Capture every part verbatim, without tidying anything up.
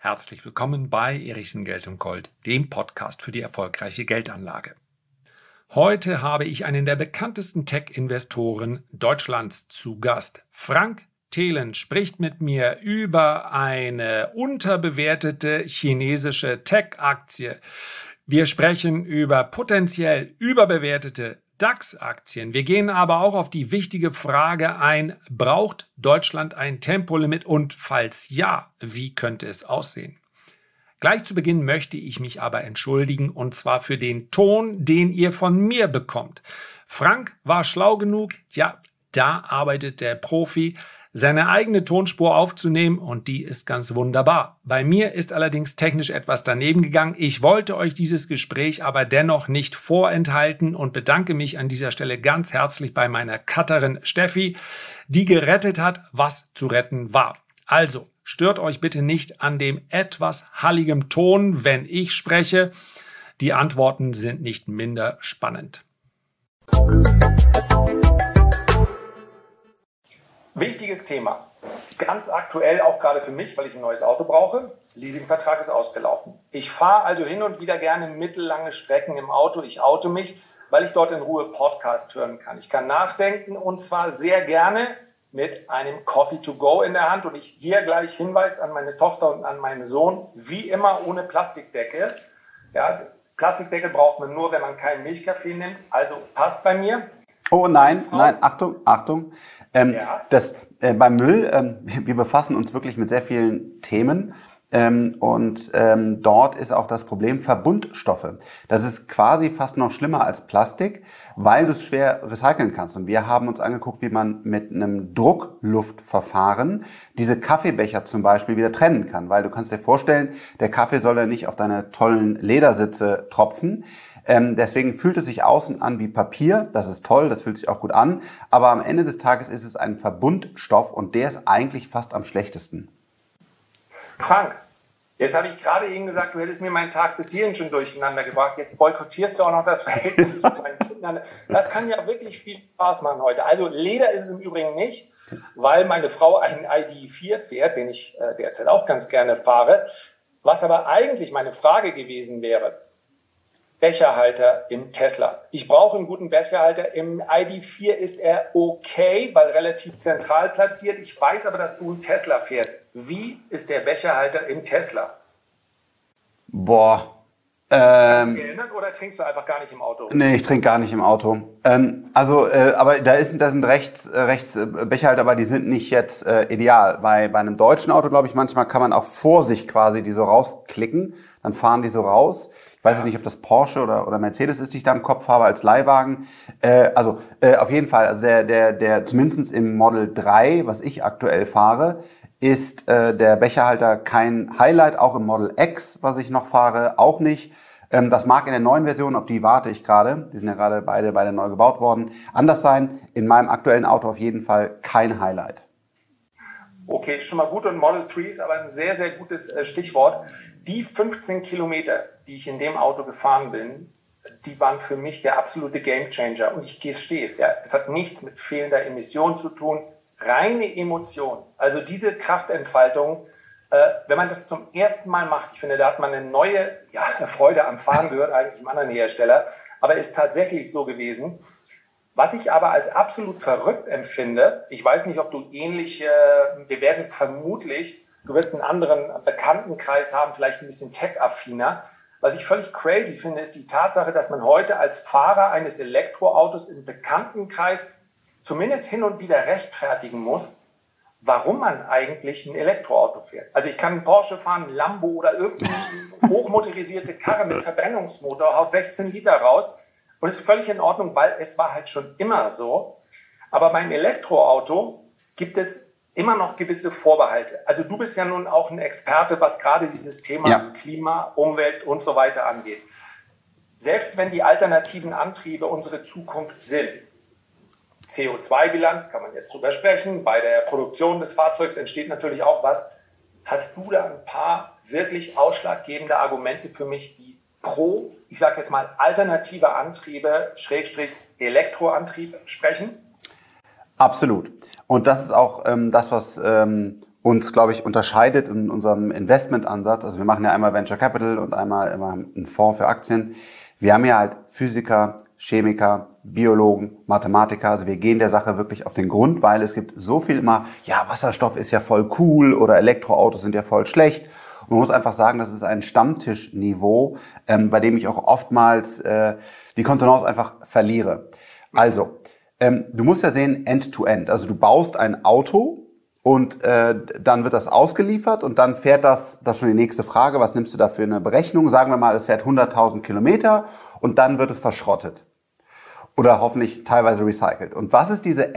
Herzlich willkommen bei Erichsen Geld und Gold, dem Podcast für die erfolgreiche Geldanlage. Heute habe ich einen der bekanntesten Tech-Investoren Deutschlands zu Gast. Frank Thelen spricht mit mir über eine unterbewertete chinesische Tech-Aktie. Wir sprechen über potenziell überbewertete DAX-Aktien. Wir gehen aber auch auf die wichtige Frage ein, braucht Deutschland ein Tempolimit und falls ja, wie könnte es aussehen? Gleich zu Beginn möchte ich mich aber entschuldigen und zwar für den Ton, den ihr von mir bekommt. Frank war schlau genug, ja, da arbeitet der Profi, seine eigene Tonspur aufzunehmen und die ist ganz wunderbar. Bei mir ist allerdings technisch etwas daneben gegangen. Ich wollte euch dieses Gespräch aber dennoch nicht vorenthalten und bedanke mich an dieser Stelle ganz herzlich bei meiner Cutterin Steffi, die gerettet hat, was zu retten war. Also, stört euch bitte nicht an dem etwas halligem Ton, wenn ich spreche. Die Antworten sind nicht minder spannend. Wichtiges Thema. Ganz aktuell auch gerade für mich, weil ich ein neues Auto brauche. Leasingvertrag ist ausgelaufen. Ich fahre also hin und wieder gerne mittellange Strecken im Auto. Ich oute mich, weil ich dort in Ruhe Podcast hören kann. Ich kann nachdenken und zwar sehr gerne mit einem Coffee to go in der Hand. Und ich hier gleich Hinweis an meine Tochter und an meinen Sohn, wie immer ohne Plastikdeckel. Ja, Plastikdeckel braucht man nur, wenn man keinen Milchkaffee nimmt. Also passt bei mir. Oh nein, nein, Achtung, Achtung. Ähm, ja. das, äh, beim Müll, ähm, wir befassen uns wirklich mit sehr vielen Themen ähm, und ähm, dort ist auch das Problem Verbundstoffe. Das ist quasi fast noch schlimmer als Plastik, weil du es schwer recyceln kannst. Und wir haben uns angeguckt, wie man mit einem Druckluftverfahren diese Kaffeebecher zum Beispiel wieder trennen kann. Weil du kannst dir vorstellen, der Kaffee soll ja nicht auf deine tollen Ledersitze tropfen. Ähm, deswegen fühlt es sich außen an wie Papier. Das ist toll, das fühlt sich auch gut an. Aber am Ende des Tages ist es ein Verbundstoff und der ist eigentlich fast am schlechtesten. Frank, jetzt habe ich gerade eben gesagt, du hättest mir meinen Tag bis hierhin schon durcheinander gebracht. Jetzt boykottierst du auch noch das Verhältnis zu meinen Kindern. Das kann ja wirklich viel Spaß machen heute. Also Leder ist es im Übrigen nicht, weil meine Frau einen I D vier fährt, den ich äh, derzeit auch ganz gerne fahre. Was aber eigentlich meine Frage gewesen wäre, Becherhalter im Tesla. Ich brauche einen guten Becherhalter. Im I D vier ist er okay, weil relativ zentral platziert. Ich weiß aber, dass du einen Tesla fährst. Wie ist der Becherhalter im Tesla? Boah. Ähm, Hast du dich erinnert oder trinkst du einfach gar nicht im Auto? Nee, ich trinke gar nicht im Auto. Ähm, also, äh, aber da, ist, da sind rechts, äh, rechts äh, Becherhalter, aber die sind nicht jetzt äh, ideal. Bei, bei einem deutschen Auto, glaube ich, manchmal kann man auch vor sich quasi die so rausklicken. Dann fahren die so raus. Ich weiß jetzt nicht, ob das Porsche oder, oder Mercedes ist, die ich da im Kopf habe als Leihwagen. Äh, also äh, auf jeden Fall, also der, der, der zumindest im Model drei, was ich aktuell fahre, ist äh, der Becherhalter kein Highlight. Auch im Model X, was ich noch fahre, auch nicht. Ähm, das mag in der neuen Version, auf die warte ich gerade. Die sind ja gerade beide, beide neu gebaut worden. Anders sein. In meinem aktuellen Auto auf jeden Fall kein Highlight. Okay, schon mal gut und Model drei ist aber ein sehr, sehr gutes äh, Stichwort. Die fünfzehn Kilometer, die ich in dem Auto gefahren bin, die waren für mich der absolute Gamechanger. Und ich gestehe es, ja, es hat nichts mit fehlender Emission zu tun, reine Emotion. Also diese Kraftentfaltung, äh, wenn man das zum ersten Mal macht, ich finde, da hat man eine neue ja, Freude am Fahren, gehört eigentlich einem anderen Hersteller, aber ist tatsächlich so gewesen. Was ich aber als absolut verrückt empfinde, ich weiß nicht, ob du ähnlich, äh, wir werden vermutlich, du wirst einen anderen Bekanntenkreis haben, vielleicht ein bisschen tech-affiner. Was ich völlig crazy finde, ist die Tatsache, dass man heute als Fahrer eines Elektroautos im Bekanntenkreis zumindest hin und wieder rechtfertigen muss, warum man eigentlich ein Elektroauto fährt. Also ich kann einen Porsche fahren, einen Lambo oder irgendeine hochmotorisierte Karre mit Verbrennungsmotor, haut sechzehn Liter raus. Und das ist völlig in Ordnung, weil es war halt schon immer so. Aber beim Elektroauto gibt es immer noch gewisse Vorbehalte. Also du bist ja nun auch ein Experte, was gerade dieses Thema ja. Klima, Umwelt und so weiter angeht. Selbst wenn die alternativen Antriebe unsere Zukunft sind, C O zwei Bilanz kann man jetzt drüber sprechen, bei der Produktion des Fahrzeugs entsteht natürlich auch was. Hast du da ein paar wirklich ausschlaggebende Argumente für mich, die pro, ich sage jetzt mal, alternative Antriebe, Schrägstrich Elektroantrieb sprechen? Absolut. Und das ist auch ähm, das, was ähm, uns, glaube ich, unterscheidet in unserem Investmentansatz, also wir machen ja einmal Venture Capital und einmal immer einen Fonds für Aktien. Wir haben ja halt Physiker, Chemiker, Biologen, Mathematiker, also wir gehen der Sache wirklich auf den Grund, weil es gibt so viel immer, ja, Wasserstoff ist ja voll cool oder Elektroautos sind ja voll schlecht. Und man muss einfach sagen, das ist ein Stammtischniveau, ähm, bei dem ich auch oftmals äh, die Kontenance einfach verliere. Also, ähm, du musst ja sehen, End-to-End, also du baust ein Auto und äh, dann wird das ausgeliefert und dann fährt das, das ist schon die nächste Frage, was nimmst du da für eine Berechnung? Sagen wir mal, es fährt hunderttausend Kilometer und dann wird es verschrottet. Oder hoffentlich teilweise recycelt. Und was ist diese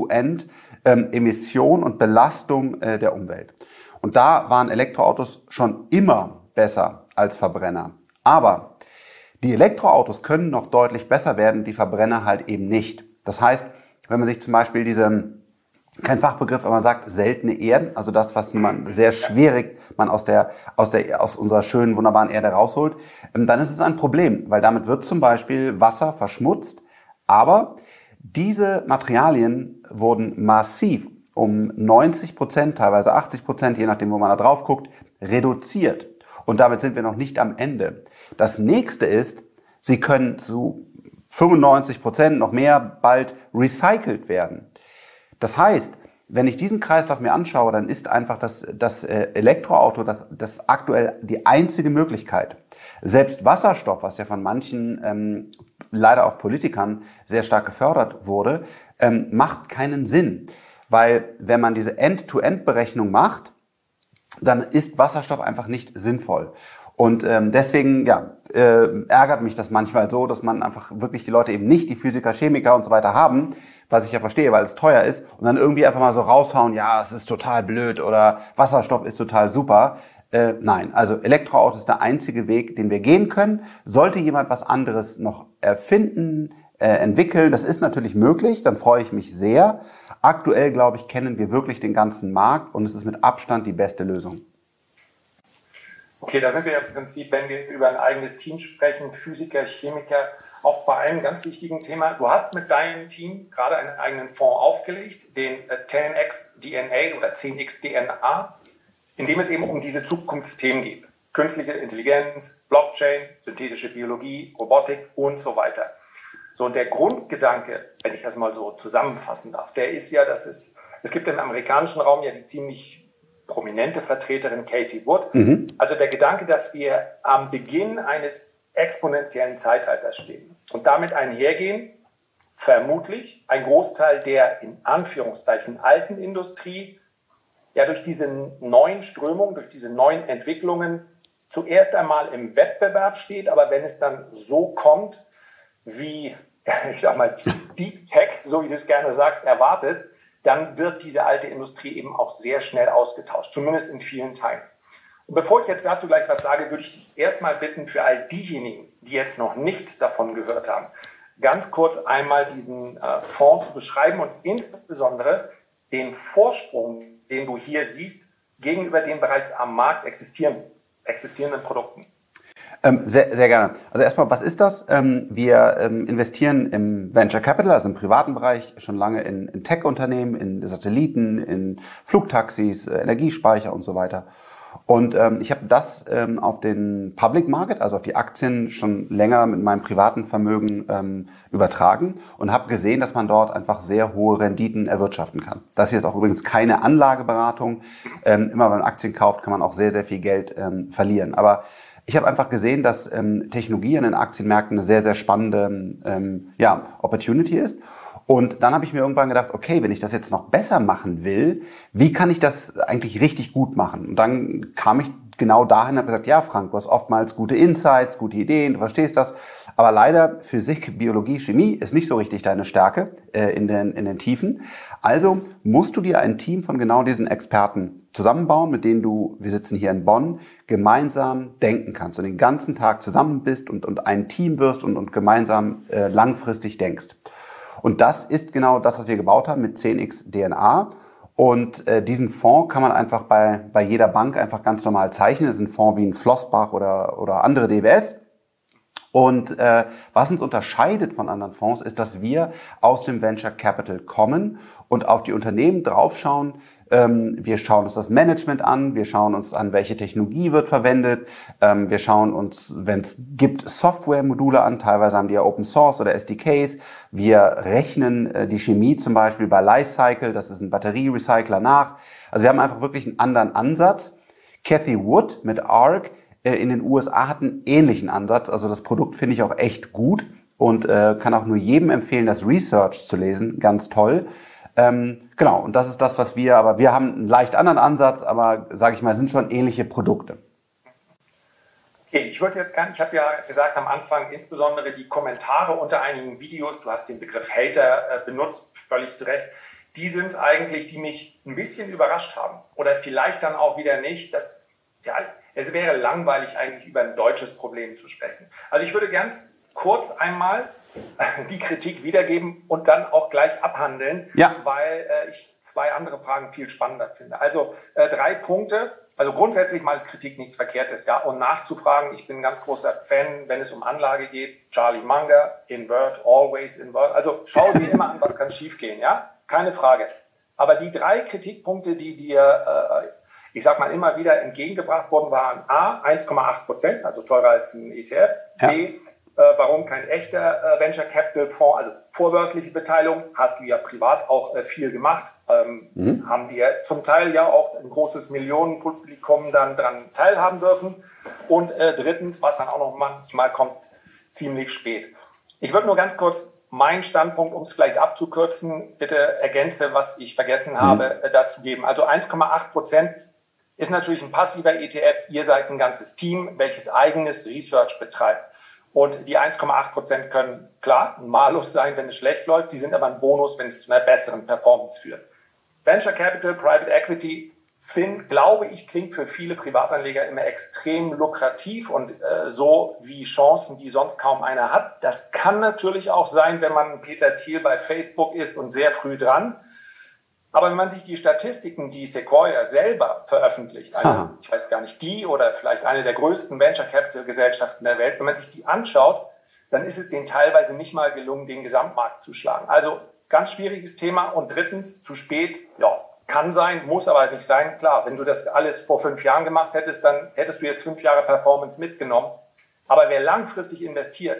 End-to-End-Emission und Belastung äh, der Umwelt? Und da waren Elektroautos schon immer besser als Verbrenner. Aber die Elektroautos können noch deutlich besser werden, die Verbrenner halt eben nicht. Das heißt, wenn man sich zum Beispiel diese, kein Fachbegriff, aber man sagt seltene Erden, also das, was man sehr schwierig man aus der, aus der, aus unserer schönen, wunderbaren Erde rausholt, dann ist es ein Problem, weil damit wird zum Beispiel Wasser verschmutzt. Aber diese Materialien wurden massiv um neunzig Prozent, teilweise achtzig Prozent, je nachdem, wo man da drauf guckt, reduziert. Und damit sind wir noch nicht am Ende. Das nächste ist, sie können zu fünfundneunzig Prozent, noch mehr, bald recycelt werden. Das heißt, wenn ich diesen Kreislauf mir anschaue, dann ist einfach das, das Elektroauto das, das aktuell die einzige Möglichkeit. Selbst Wasserstoff, was ja von manchen, ähm, leider auch Politikern, sehr stark gefördert wurde, ähm, macht keinen Sinn. Weil wenn man diese End-to-End-Berechnung macht, dann ist Wasserstoff einfach nicht sinnvoll. Und ähm, deswegen ja, äh, ärgert mich das manchmal so, dass man einfach wirklich die Leute eben nicht, die Physiker, Chemiker und so weiter haben, was ich ja verstehe, weil es teuer ist, und dann irgendwie einfach mal so raushauen, ja, es ist total blöd oder Wasserstoff ist total super. Äh, nein, also Elektroauto ist der einzige Weg, den wir gehen können. Sollte jemand was anderes noch erfinden, äh, entwickeln, das ist natürlich möglich, dann freue ich mich sehr. Aktuell, glaube ich, kennen wir wirklich den ganzen Markt und es ist mit Abstand die beste Lösung. Okay, da sind wir im Prinzip, wenn wir über ein eigenes Team sprechen, Physiker, Chemiker, auch bei einem ganz wichtigen Thema. Du hast mit deinem Team gerade einen eigenen Fonds aufgelegt, den zehn X D N A oder zehn X D N A, in dem es eben um diese Zukunftsthemen geht. Künstliche Intelligenz, Blockchain, synthetische Biologie, Robotik und so weiter. So, und der Grundgedanke, wenn ich das mal so zusammenfassen darf, der ist ja, dass es, es gibt im amerikanischen Raum ja die ziemlich prominente Vertreterin Katie Wood. Mhm. Also der Gedanke, dass wir am Beginn eines exponentiellen Zeitalters stehen und damit einhergehen, vermutlich ein Großteil der in Anführungszeichen alten Industrie ja durch diese neuen Strömungen, durch diese neuen Entwicklungen zuerst einmal im Wettbewerb steht, aber wenn es dann so kommt, wie, ich sag mal, Deep Tech, so wie du es gerne sagst, erwartest, dann wird diese alte Industrie eben auch sehr schnell ausgetauscht, zumindest in vielen Teilen. Und bevor ich jetzt dazu gleich was sage, würde ich dich erstmal bitten, für all diejenigen, die jetzt noch nichts davon gehört haben, ganz kurz einmal diesen äh, Fonds zu beschreiben und insbesondere den Vorsprung, den du hier siehst, gegenüber den bereits am Markt existieren, existierenden Produkten. Ähm, sehr, sehr gerne. Also erstmal, was ist das? Ähm, wir ähm, investieren im Venture Capital, also im privaten Bereich, schon lange in, in Tech-Unternehmen, in Satelliten, in Flugtaxis, äh, Energiespeicher und so weiter. Und ähm, ich habe das ähm, auf den Public Market, also auf die Aktien, schon länger mit meinem privaten Vermögen ähm, übertragen und habe gesehen, dass man dort einfach sehr hohe Renditen erwirtschaften kann. Das hier ist auch übrigens keine Anlageberatung. Ähm, immer wenn man Aktien kauft, kann man auch sehr, sehr viel Geld ähm, verlieren. Aber ich habe einfach gesehen, dass ähm, Technologie an den Aktienmärkten eine sehr, sehr spannende ähm, ja, Opportunity ist. Und dann habe ich mir irgendwann gedacht, okay, wenn ich das jetzt noch besser machen will, wie kann ich das eigentlich richtig gut machen? Und dann kam ich genau dahin und habe gesagt, ja Frank, du hast oftmals gute Insights, gute Ideen, du verstehst das. Aber leider Physik, Biologie, Chemie ist nicht so richtig deine Stärke äh, in, den, in den Tiefen. Also musst du dir ein Team von genau diesen Experten zusammenbauen, mit denen du, wir sitzen hier in Bonn, gemeinsam denken kannst und den ganzen Tag zusammen bist und, und ein Team wirst und, und gemeinsam äh, langfristig denkst. Und das ist genau das, was wir gebaut haben mit zehn X D N A. Und äh, diesen Fonds kann man einfach bei, bei jeder Bank einfach ganz normal zeichnen. Das ist ein Fonds wie ein Flossbach oder, oder andere D W S. Und äh, was uns unterscheidet von anderen Fonds, ist, dass wir aus dem Venture Capital kommen und auf die Unternehmen draufschauen, Ähm, wir schauen uns das Management an, wir schauen uns an, welche Technologie wird verwendet, ähm, wir schauen uns, wenn es gibt, Software-Module an, teilweise haben die ja Open Source oder S D Ks, wir rechnen äh, die Chemie zum Beispiel bei Li-Cycle, das ist ein Batterierecycler, nach. Also wir haben einfach wirklich einen anderen Ansatz. Cathy Wood mit Arc äh, in den U S A hat einen ähnlichen Ansatz, also das Produkt finde ich auch echt gut und äh, kann auch nur jedem empfehlen, das Research zu lesen, ganz toll. Ähm, genau, und das ist das, was wir, aber wir haben einen leicht anderen Ansatz, aber sage ich mal, sind schon ähnliche Produkte. Okay, ich würde jetzt gerne, ich habe ja gesagt am Anfang, insbesondere die Kommentare unter einigen Videos, du hast den Begriff Hater äh, benutzt, völlig zu Recht, die sind es eigentlich, die mich ein bisschen überrascht haben. Oder vielleicht dann auch wieder nicht, dass, ja, es wäre langweilig eigentlich über ein deutsches Problem zu sprechen. Also ich würde ganz kurz einmal die Kritik wiedergeben und dann auch gleich abhandeln, ja. weil äh, ich zwei andere Fragen viel spannender finde. Also äh, drei Punkte. Also grundsätzlich mal ist Kritik nichts Verkehrtes, ja. Und nachzufragen, ich bin ein ganz großer Fan, wenn es um Anlage geht, Charlie Munger, invert, always invert. Also schau dir immer an, was kann schiefgehen, ja. Keine Frage. Aber die drei Kritikpunkte, die dir, äh, ich sag mal, immer wieder entgegengebracht wurden, waren A, eins Komma acht Prozent, also teurer als ein E T F, ja. B, Äh, warum kein echter äh, Venture Capital Fonds, also vorbörsliche Beteiligung, hast du ja privat auch äh, viel gemacht, ähm, mhm. haben die ja zum Teil ja auch ein großes Millionenpublikum dann dran teilhaben dürfen. Und äh, drittens, was dann auch noch manchmal kommt, ziemlich spät. Ich würde nur ganz kurz meinen Standpunkt, um es vielleicht abzukürzen, bitte ergänze, was ich vergessen mhm. habe, äh, dazu geben. Also eins Komma acht Prozent ist natürlich ein passiver E T F. Ihr seid ein ganzes Team, welches eigenes Research betreibt. Und die eins Komma acht Prozent können, klar, ein Malus sein, wenn es schlecht läuft. Sie sind aber ein Bonus, wenn es zu einer besseren Performance führt. Venture Capital, Private Equity, find, glaube ich, klingt für viele Privatanleger immer extrem lukrativ und äh, so wie Chancen, die sonst kaum einer hat. Das kann natürlich auch sein, wenn man Peter Thiel bei Facebook ist und sehr früh dran. Aber wenn man sich die Statistiken, die Sequoia selber veröffentlicht, eine, ich weiß gar nicht, die oder vielleicht eine der größten Venture-Capital-Gesellschaften der Welt, wenn man sich die anschaut, dann ist es denen teilweise nicht mal gelungen, den Gesamtmarkt zu schlagen. Also ganz schwieriges Thema. Und drittens, zu spät, ja, kann sein, muss aber nicht sein. Klar, wenn du das alles vor fünf Jahren gemacht hättest, dann hättest du jetzt fünf Jahre Performance mitgenommen. Aber wer langfristig investiert,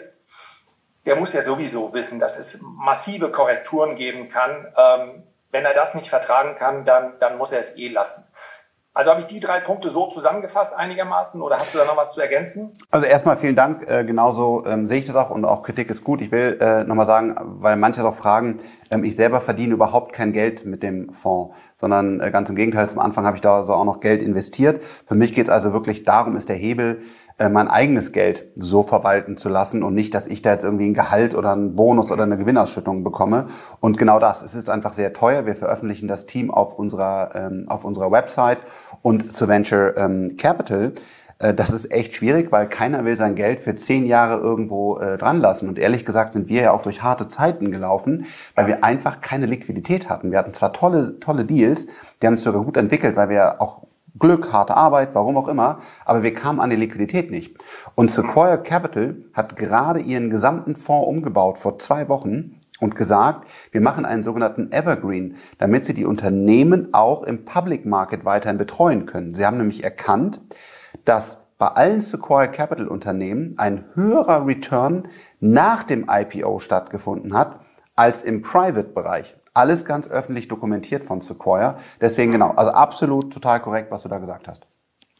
der muss ja sowieso wissen, dass es massive Korrekturen geben kann. Ähm, Wenn er das nicht vertragen kann, dann, dann muss er es eh lassen. Also habe ich die drei Punkte so zusammengefasst einigermaßen oder hast du da noch was zu ergänzen? Also erstmal vielen Dank. Äh, genauso ähm, sehe ich das auch und auch Kritik ist gut. Ich will äh, nochmal sagen, weil manche doch fragen, ähm, ich selber verdiene überhaupt kein Geld mit dem Fonds, sondern äh, ganz im Gegenteil, zum Anfang habe ich da so auch noch Geld investiert. Für mich geht es also wirklich darum, ist der Hebel, mein eigenes Geld so verwalten zu lassen und nicht, dass ich da jetzt irgendwie ein Gehalt oder einen Bonus oder eine Gewinnausschüttung bekomme. Und genau das, es ist einfach sehr teuer. Wir veröffentlichen das Team auf unserer, ähm, auf unserer Website und zu Venture ähm, Capital. Äh, das ist echt schwierig, weil keiner will sein Geld für zehn Jahre irgendwo äh, dran lassen. Und ehrlich gesagt sind wir ja auch durch harte Zeiten gelaufen, weil wir einfach keine Liquidität hatten. Wir hatten zwar tolle, tolle Deals, die haben sich sogar gut entwickelt, weil wir auch Glück, harte Arbeit, warum auch immer, aber wir kamen an die Liquidität nicht. Und Sequoia Capital hat gerade ihren gesamten Fonds umgebaut vor zwei Wochen und gesagt, wir machen einen sogenannten Evergreen, damit sie die Unternehmen auch im Public Market weiterhin betreuen können. Sie haben nämlich erkannt, dass bei allen Sequoia Capital Unternehmen ein höherer Return nach dem I P O stattgefunden hat als im Private-Bereich. Alles ganz öffentlich dokumentiert von Sequoia. Deswegen genau, also absolut total korrekt, was du da gesagt hast.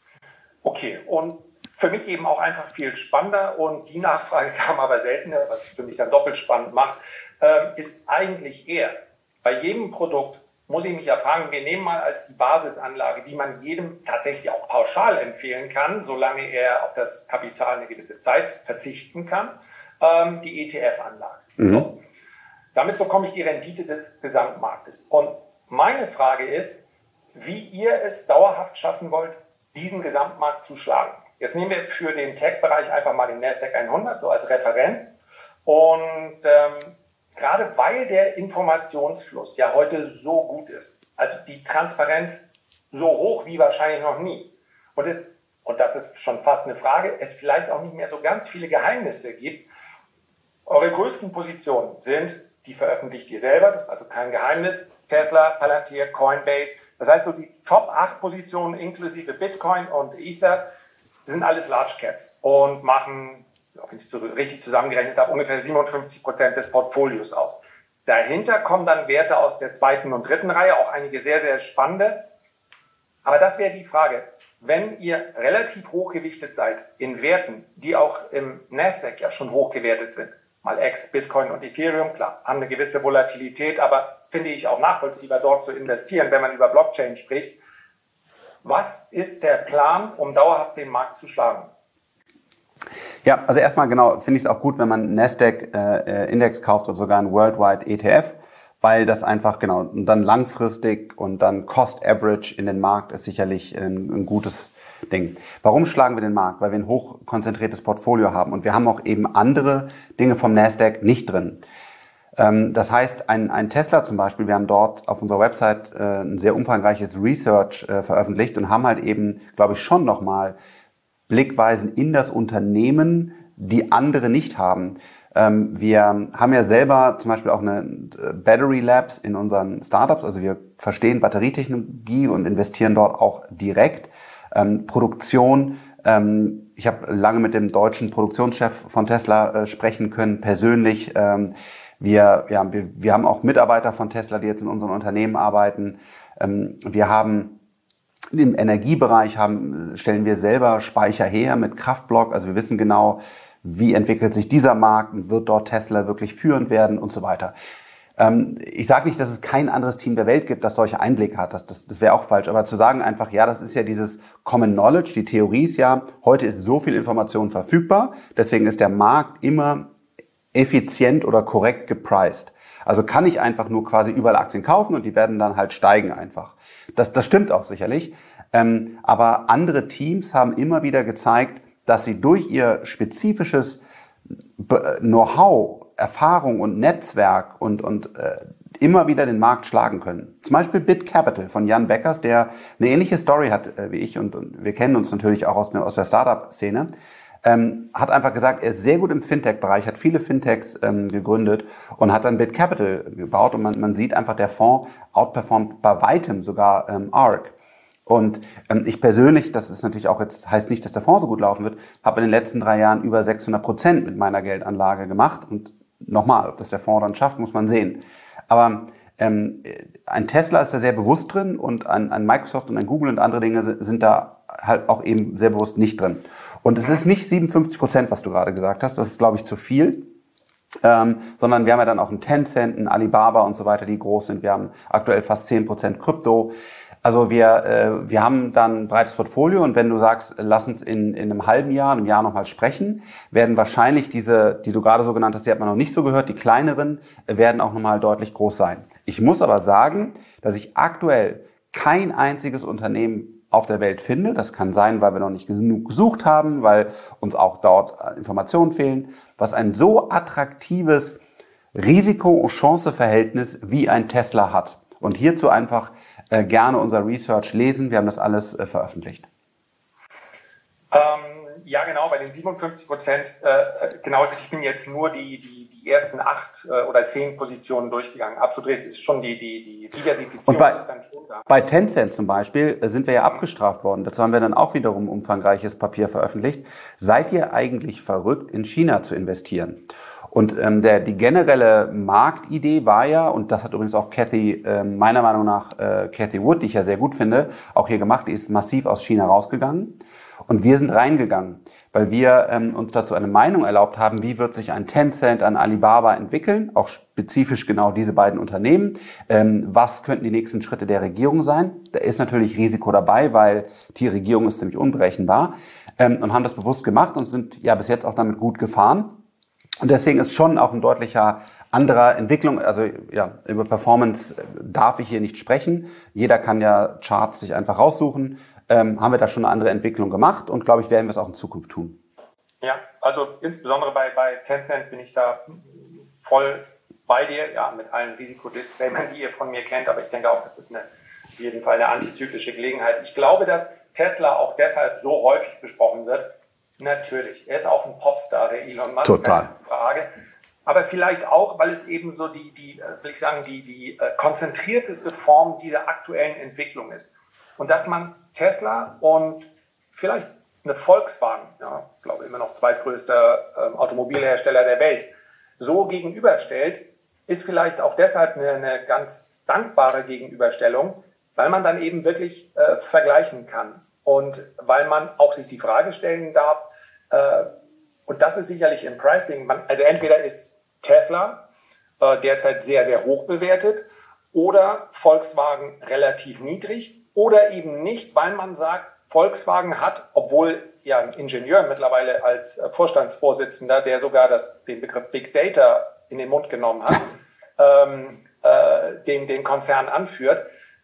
Okay, und für mich eben auch einfach viel spannender und die Nachfrage kam aber seltener, was für mich dann doppelt spannend macht, äh, ist eigentlich eher, bei jedem Produkt muss ich mich ja fragen, wir nehmen mal als die Basisanlage, die man jedem tatsächlich auch pauschal empfehlen kann, solange er auf das Kapital eine gewisse Zeit verzichten kann, ähm, die E T F-Anlage. Mhm. So. Damit bekomme ich die Rendite des Gesamtmarktes. Und meine Frage ist, wie ihr es dauerhaft schaffen wollt, diesen Gesamtmarkt zu schlagen. Jetzt nehmen wir für den Tech-Bereich einfach mal den Nasdaq hundert so als Referenz. Und ähm, gerade weil der Informationsfluss ja heute so gut ist, also die Transparenz so hoch wie wahrscheinlich noch nie. Und, es, und das ist schon fast eine Frage, es vielleicht auch nicht mehr so ganz viele Geheimnisse gibt. Eure größten Positionen sind, die veröffentlicht ihr selber, das ist also kein Geheimnis, Tesla, Palantir, Coinbase. Das heißt, so die Top acht Positionen inklusive Bitcoin und Ether sind alles Large Caps und machen, wenn ich es so richtig zusammengerechnet habe, ungefähr siebenundfünfzig Prozent des Portfolios aus. Dahinter kommen dann Werte aus der zweiten und dritten Reihe, auch einige sehr, sehr spannende. Aber das wäre die Frage. Wenn ihr relativ hochgewichtet seid in Werten, die auch im Nasdaq ja schon hochgewertet sind, mal ex Bitcoin und Ethereum, klar, haben eine gewisse Volatilität, aber finde ich auch nachvollziehbar, dort zu investieren, wenn man über Blockchain spricht. Was ist der Plan, um dauerhaft den Markt zu schlagen? Ja, also erstmal genau, finde ich es auch gut, wenn man einen Nasdaq-Index äh, kauft oder sogar einen Worldwide E T F, weil das einfach, genau, und dann langfristig und dann Cost Average in den Markt ist sicherlich ein, ein gutes Ding. Warum schlagen wir den Markt? Weil wir ein hochkonzentriertes Portfolio haben und wir haben auch eben andere Dinge vom Nasdaq nicht drin. Ähm, das heißt, ein, ein Tesla zum Beispiel, wir haben dort auf unserer Website äh, ein sehr umfangreiches Research äh, veröffentlicht und haben halt eben, glaube ich, schon nochmal Blickweisen in das Unternehmen, die andere nicht haben. Ähm, wir haben ja selber zum Beispiel auch eine Battery Labs in unseren Startups, also wir verstehen Batterietechnologie und investieren dort auch direkt. Ähm, Produktion, ähm, ich habe lange mit dem deutschen Produktionschef von Tesla äh, sprechen können, persönlich. Ähm, wir, ja, wir, wir haben auch Mitarbeiter von Tesla, die jetzt in unseren Unternehmen arbeiten. Ähm, wir haben im Energiebereich haben, stellen wir selber Speicher her mit Kraftblock. Also wir wissen genau, wie entwickelt sich dieser Markt und wird dort Tesla wirklich führend werden und so weiter. Ähm, ich sage nicht, dass es kein anderes Team der Welt gibt, das solche Einblicke hat. Das, das, das wäre auch falsch. Aber zu sagen einfach, ja, das ist ja dieses Common Knowledge. Die Theorie ist ja, heute ist so viel Information verfügbar. Deswegen ist der Markt immer effizient oder korrekt gepriced. Also kann ich einfach nur quasi überall Aktien kaufen und die werden dann halt steigen einfach. Das, das stimmt auch sicherlich. Ähm, aber andere Teams haben immer wieder gezeigt, dass sie durch ihr spezifisches Know-how, Erfahrung und Netzwerk und, und äh, immer wieder den Markt schlagen können. Zum Beispiel BitCapital von Jan Beckers, der eine ähnliche Story hat äh, wie ich und, und wir kennen uns natürlich auch aus, aus der Startup-Szene. Ähm, hat einfach gesagt, er ist sehr gut im Fintech-Bereich, hat viele Fintechs ähm, gegründet und hat dann BitCapital gebaut und man, man sieht einfach, der Fonds outperformt bei weitem sogar ähm, ARK. Und ähm, ich persönlich, das ist natürlich auch jetzt, heißt nicht, dass der Fonds so gut laufen wird, habe in den letzten drei Jahren über sechshundert Prozent mit meiner Geldanlage gemacht und nochmal, ob das der Fonds dann schafft, muss man sehen. Aber ähm, ein Tesla ist da sehr bewusst drin und ein, ein Microsoft und ein Google und andere Dinge sind da halt auch eben sehr bewusst nicht drin. Und es ist nicht siebenundfünfzig Prozent, was du gerade gesagt hast, das ist, glaube ich, zu viel, ähm, sondern wir haben ja dann auch einen Tencent, einen Alibaba und so weiter, die groß sind. Wir haben aktuell fast zehn Prozent Krypto. Also wir, äh, wir haben dann ein breites Portfolio und wenn du sagst, lass uns in, in einem halben Jahr, einem Jahr nochmal sprechen, werden wahrscheinlich diese, die du gerade so genannt hast, die hat man noch nicht so gehört, die kleineren äh, werden auch nochmal deutlich groß sein. Ich muss aber sagen, dass ich aktuell kein einziges Unternehmen auf der Welt finde. Das kann sein, weil wir noch nicht genug gesucht haben, weil uns auch dort Informationen fehlen, was ein so attraktives Risiko- und Chance-Verhältnis wie ein Tesla hat. Und hierzu einfach äh, gerne unser Research lesen. Wir haben das alles äh, veröffentlicht. Ähm, ja, genau, bei den siebenundfünfzig Prozent, äh, genau, ich bin jetzt nur die, die, die ersten acht äh, oder zehn Positionen durchgegangen. Absolut richtig, ist schon die, die, die Diversifizierung Und bei, ist dann schon da. Bei Tencent zum Beispiel sind wir ja abgestraft worden. Dazu haben wir dann auch wiederum umfangreiches Papier veröffentlicht. Seid ihr eigentlich verrückt, in China zu investieren? Und ähm, der, die generelle Marktidee war ja, und das hat übrigens auch Cathy, äh, meiner Meinung nach, äh, Cathy Wood, die ich ja sehr gut finde, auch hier gemacht, die ist massiv aus China rausgegangen. Und wir sind reingegangen, weil wir ähm, uns dazu eine Meinung erlaubt haben, wie wird sich ein Tencent, ein Alibaba entwickeln, auch spezifisch genau diese beiden Unternehmen. Ähm, was könnten die nächsten Schritte der Regierung sein? Da ist natürlich Risiko dabei, weil die Regierung ist ziemlich unberechenbar, ähm, und haben das bewusst gemacht und sind ja bis jetzt auch damit gut gefahren. Und deswegen ist schon auch ein deutlicher anderer Entwicklung, also ja, über Performance darf ich hier nicht sprechen. Jeder kann ja Charts sich einfach raussuchen. Ähm, haben wir da schon eine andere Entwicklung gemacht und glaube ich, werden wir es auch in Zukunft tun. Ja, also insbesondere bei, bei Tencent bin ich da voll bei dir, ja, mit allen Risikodisclaimern, die ihr von mir kennt, aber ich denke auch, das ist eine, auf jeden Fall eine antizyklische Gelegenheit. Ich glaube, dass Tesla auch deshalb so häufig besprochen wird. Natürlich, er ist auch ein Popstar, der Elon Musk, Total. keine Frage. aber vielleicht auch, weil es eben so die, die will ich sagen, die, die konzentrierteste Form dieser aktuellen Entwicklung ist. Und dass man Tesla und vielleicht eine Volkswagen, ja, ich glaube immer noch zweitgrößter ähm, Automobilhersteller der Welt, so gegenüberstellt, ist vielleicht auch deshalb eine, eine ganz dankbare Gegenüberstellung, weil man dann eben wirklich äh, vergleichen kann und weil man auch sich die Frage stellen darf, äh, und das ist sicherlich im Pricing, man, also entweder ist Tesla äh, derzeit sehr, sehr hoch bewertet oder Volkswagen relativ niedrig oder eben nicht, weil man sagt, Volkswagen hat, obwohl ja ein Ingenieur mittlerweile als äh, Vorstandsvorsitzender, der sogar das, den Begriff Big Data in den Mund genommen hat, ähm, äh, den, den Konzern anführt.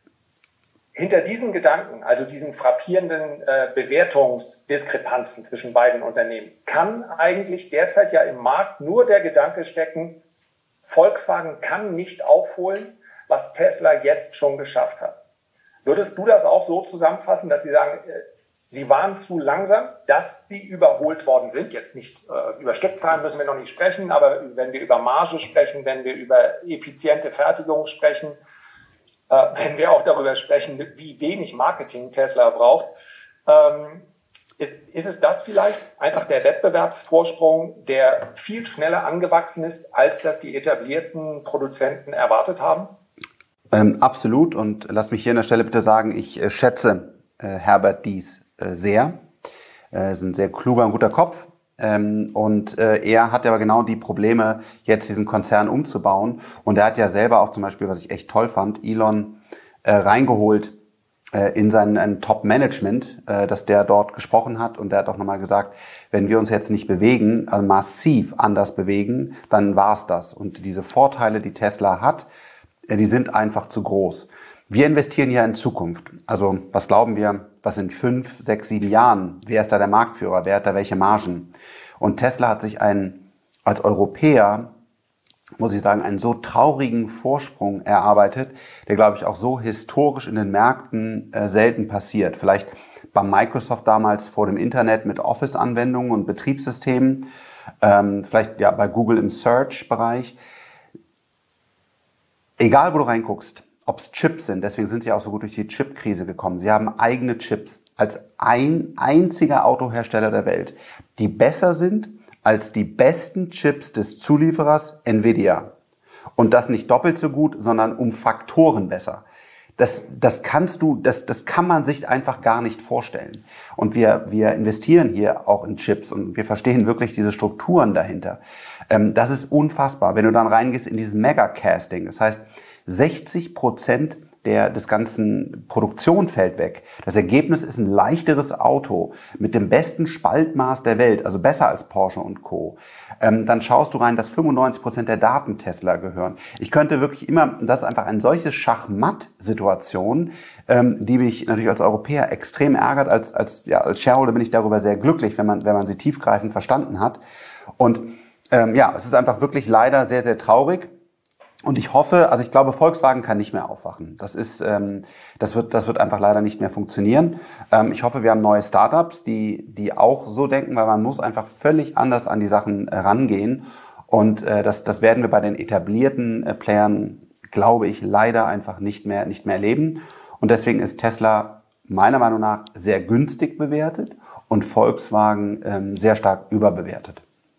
Hinter diesen Gedanken, also diesen frappierenden äh, Bewertungsdiskrepanzen zwischen beiden Unternehmen, kann eigentlich derzeit ja im Markt nur der Gedanke stecken, Volkswagen kann nicht aufholen, was Tesla jetzt schon geschafft hat. Würdest du das auch so zusammenfassen, dass Sie sagen, äh, Sie waren zu langsam, dass die überholt worden sind? Jetzt nicht äh, über Stückzahlen müssen wir noch nicht sprechen, aber wenn wir über Marge sprechen, wenn wir über effiziente Fertigung sprechen, äh, wenn wir auch darüber sprechen, wie wenig Marketing Tesla braucht, ähm, ist, ist es das vielleicht einfach der Wettbewerbsvorsprung, der viel schneller angewachsen ist, als das die etablierten Produzenten erwartet haben? Ähm, absolut. Und lass mich hier an der Stelle bitte sagen, ich äh, schätze äh, Herbert Diess äh, sehr. Er äh, ist ein sehr kluger und guter Kopf. Ähm, und äh, er hat aber genau die Probleme, jetzt diesen Konzern umzubauen. Und er hat ja selber auch zum Beispiel, was ich echt toll fand, Elon äh, reingeholt äh, in sein ein Top-Management, äh, dass der dort gesprochen hat. Und der hat auch nochmal gesagt, wenn wir uns jetzt nicht bewegen, also massiv anders bewegen, dann war's das. Und diese Vorteile, die Tesla hat, die sind einfach zu groß. Wir investieren ja in Zukunft. Also was glauben wir, was in fünf, sechs, sieben Jahren, wer ist da der Marktführer, wer hat da welche Margen? Und Tesla hat sich einen, als Europäer, muss ich sagen, einen so traurigen Vorsprung erarbeitet, der, glaube ich, auch so historisch in den Märkten äh, selten passiert. Vielleicht bei Microsoft damals vor dem Internet mit Office-Anwendungen und Betriebssystemen, ähm, vielleicht ja bei Google im Search-Bereich. Egal, wo du reinguckst, ob es Chips sind, deswegen sind sie auch so gut durch die Chip-Krise gekommen. Sie haben eigene Chips als ein einziger Autohersteller der Welt, die besser sind als die besten Chips des Zulieferers Nvidia. Und das nicht doppelt so gut, sondern um Faktoren besser. Das, das kannst du, das, das kann man sich einfach gar nicht vorstellen. Und wir, wir investieren hier auch in Chips und wir verstehen wirklich diese Strukturen dahinter. Ähm, das ist unfassbar, wenn du dann reingehst in dieses Megacasting. Das heißt, sechzig Prozent der, des ganzen Produktion fällt weg. Das Ergebnis ist ein leichteres Auto mit dem besten Spaltmaß der Welt, also besser als Porsche und Co. Ähm, dann schaust du rein, dass fünfundneunzig Prozent der Daten Tesla gehören. Ich könnte wirklich immer, das ist einfach eine solche Schachmatt-Situation, ähm, die mich natürlich als Europäer extrem ärgert. Als, als, ja, als Shareholder bin ich darüber sehr glücklich, wenn man, wenn man sie tiefgreifend verstanden hat. Und ähm, ja, es ist einfach wirklich leider sehr, sehr traurig. Und ich hoffe, also ich glaube, Volkswagen kann nicht mehr aufwachen. Das ist, ähm, das wird, das wird einfach leider nicht mehr funktionieren. Ähm, ich hoffe, wir haben neue Startups, die, die auch so denken, weil man muss einfach völlig anders an die Sachen äh, rangehen. Und äh, das, das werden wir bei den etablierten äh, Playern, glaube ich, leider einfach nicht mehr, nicht mehr erleben. Und deswegen ist Tesla meiner Meinung nach sehr günstig bewertet und Volkswagen ähm, sehr stark überbewertet.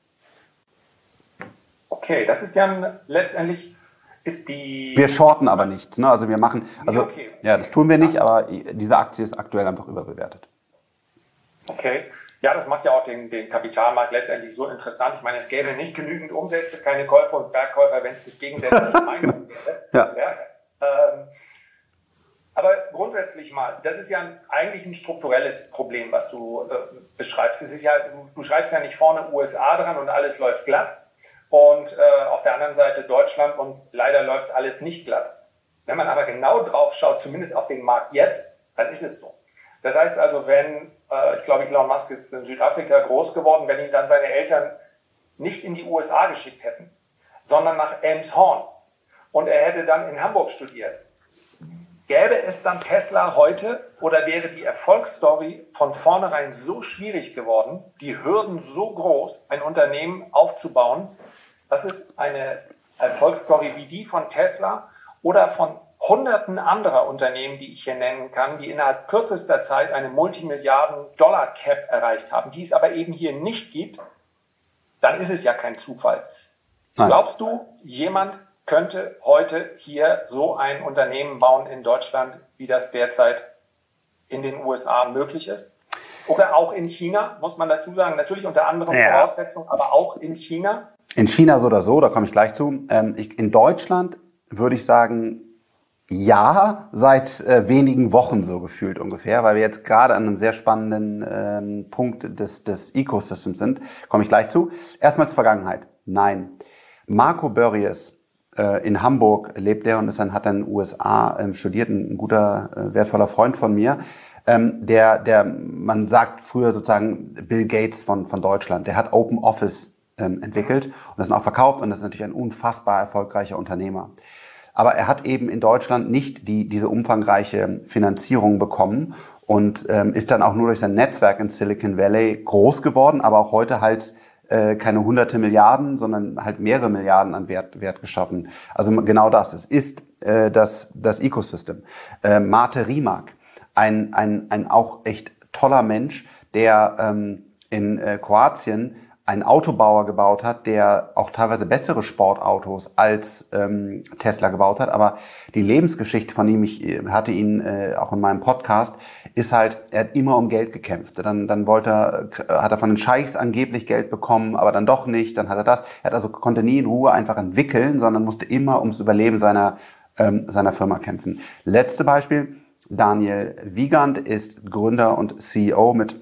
Okay, das ist ja letztendlich ist die... Wir shorten aber nichts, ne? Also wir machen, also okay. ja, das tun wir nicht, aber diese Aktie ist aktuell einfach überbewertet. Okay, ja, das macht ja auch den, den Kapitalmarkt letztendlich so interessant. Ich meine, es gäbe nicht genügend Umsätze, keine Käufer und Verkäufer, wenn es nicht gegensätzliche Meinungen wäre. Ja. Ja, ähm, aber grundsätzlich mal, das ist ja ein, eigentlich ein strukturelles Problem, was du äh, beschreibst. Es ist ja, du, du schreibst ja nicht vorne U S A dran und alles läuft glatt. Und äh, auf der anderen Seite Deutschland und leider läuft alles nicht glatt. Wenn man aber genau drauf schaut, zumindest auf den Markt jetzt, dann ist es so. Das heißt also, wenn, äh, ich glaube, Elon Musk ist in Südafrika groß geworden, wenn ihn dann seine Eltern nicht in die U S A geschickt hätten, sondern nach Elmshorn und er hätte dann in Hamburg studiert, gäbe es dann Tesla heute oder wäre die Erfolgsstory von vornherein so schwierig geworden, die Hürden so groß, ein Unternehmen aufzubauen, Das ist eine Erfolgsstory wie die von Tesla oder von Hunderten anderer Unternehmen, die ich hier nennen kann, die innerhalb kürzester Zeit eine Multimilliarden-Dollar-Cap erreicht haben, die es aber eben hier nicht gibt, dann ist es ja kein Zufall. Nein. Glaubst du, jemand könnte heute hier so ein Unternehmen bauen in Deutschland, wie das derzeit in den U S A möglich ist? Oder auch in China, muss man dazu sagen, natürlich unter anderen ja. Voraussetzungen, aber auch in China? In China so oder so, da komme ich gleich zu. Ähm, ich, in Deutschland würde ich sagen, ja, seit äh, wenigen Wochen so gefühlt ungefähr, weil wir jetzt gerade an einem sehr spannenden ähm, Punkt des, des Ecosystems sind. Komme ich gleich zu. Erstmal zur Vergangenheit. Nein. Marco Börries äh, in Hamburg lebt er und ist dann, hat dann in den U S A ähm, studiert, ein, ein guter, äh, wertvoller Freund von mir. Ähm, der, der, man sagt früher sozusagen Bill Gates von, von Deutschland. Der hat Open Office ähm, entwickelt und das dann auch verkauft und das ist natürlich ein unfassbar erfolgreicher Unternehmer. Aber er hat eben in Deutschland nicht die, diese umfangreiche Finanzierung bekommen und ähm, ist dann auch nur durch sein Netzwerk in Silicon Valley groß geworden, aber auch heute halt äh, keine hunderte Milliarden, sondern halt mehrere Milliarden an Wert, Wert geschaffen. Also genau das, es ist äh, das, das Ecosystem. Äh, Mate Rimac, ein, ein, ein auch echt toller Mensch, der ähm, in äh, Kroatien einen Autobauer gebaut hat, der auch teilweise bessere Sportautos als ähm, Tesla gebaut hat. Aber die Lebensgeschichte von ihm, ich hatte ihn äh, auch in meinem Podcast, ist halt, er hat immer um Geld gekämpft. Dann, dann wollte er, hat er von den Scheichs angeblich Geld bekommen, aber dann doch nicht. Dann hat er das. Er hat also konnte nie in Ruhe einfach entwickeln, sondern musste immer ums Überleben seiner ähm, seiner Firma kämpfen. Letzte Beispiel: Daniel Wiegand ist Gründer und C E O mit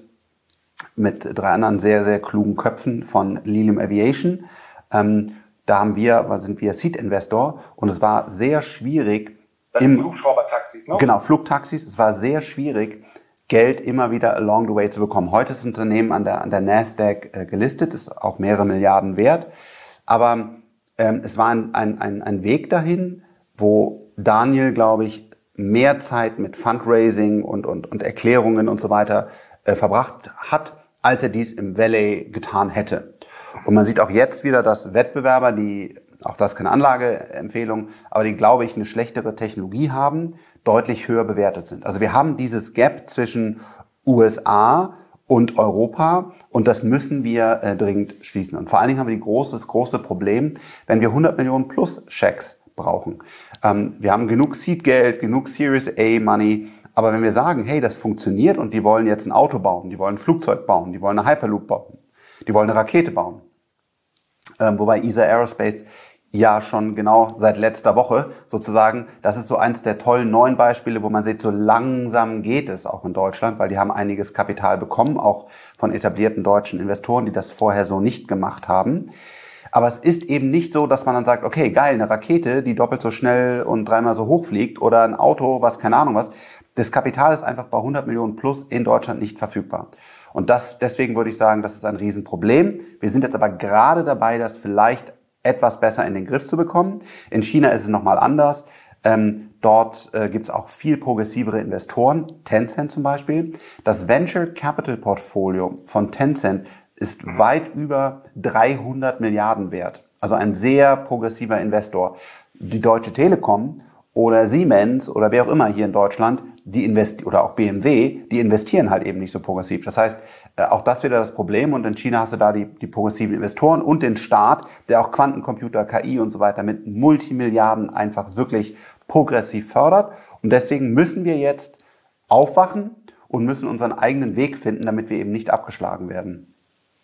mit drei anderen sehr, sehr klugen Köpfen von Lilium Aviation. Ähm, da haben wir, sind wir Seed-Investor und es war sehr schwierig. Das sind Flugschrauber-Taxis, ne? Genau, Flugtaxis. Es war sehr schwierig, Geld immer wieder along the way zu bekommen. Heute ist das Unternehmen an der, an der Nasdaq äh, gelistet, ist auch mehrere Milliarden wert. Aber ähm, es war ein, ein, ein, ein Weg dahin, wo Daniel, glaube ich, mehr Zeit mit Fundraising und, und, und Erklärungen und so weiter äh, verbracht hat, als er dies im Valley getan hätte. Und man sieht auch jetzt wieder, dass Wettbewerber, die, auch das keine Anlageempfehlung, aber die, glaube ich, eine schlechtere Technologie haben, deutlich höher bewertet sind. Also wir haben dieses Gap zwischen U S A und Europa und das müssen wir äh, dringend schließen. Und vor allen Dingen haben wir die große, das große Problem, wenn wir hundert Millionen plus Schecks brauchen. Ähm, wir haben genug Seed-Geld, genug Series A Money. Aber wenn wir sagen, hey, das funktioniert und die wollen jetzt ein Auto bauen, die wollen ein Flugzeug bauen, die wollen eine Hyperloop bauen, die wollen eine Rakete bauen. Ähm, wobei E S A Aerospace ja schon genau seit letzter Woche sozusagen, das ist so eins der tollen neuen Beispiele, wo man sieht, so langsam geht es auch in Deutschland, weil die haben einiges Kapital bekommen, auch von etablierten deutschen Investoren, die das vorher so nicht gemacht haben. Aber es ist eben nicht so, dass man dann sagt, okay, geil, eine Rakete, die doppelt so schnell und dreimal so hoch fliegt oder ein Auto, was keine Ahnung was. Das Kapital ist einfach bei hundert Millionen plus in Deutschland nicht verfügbar. Und das, deswegen würde ich sagen, das ist ein Riesenproblem. Wir sind jetzt aber gerade dabei, das vielleicht etwas besser in den Griff zu bekommen. In China ist es nochmal anders. Ähm, dort äh, gibt es auch viel progressivere Investoren, Tencent zum Beispiel. Das Venture Capital Portfolio von Tencent ist mhm. weit über dreihundert Milliarden wert. Also ein sehr progressiver Investor. Die Deutsche Telekom oder Siemens oder wer auch immer hier in Deutschland, die investi- oder auch B M W, die investieren halt eben nicht so progressiv. Das heißt, auch das wieder das Problem und in China hast du da die, die progressiven Investoren und den Staat, der auch Quantencomputer, K I und so weiter mit Multimilliarden einfach wirklich progressiv fördert. Und deswegen müssen wir jetzt aufwachen und müssen unseren eigenen Weg finden, damit wir eben nicht abgeschlagen werden.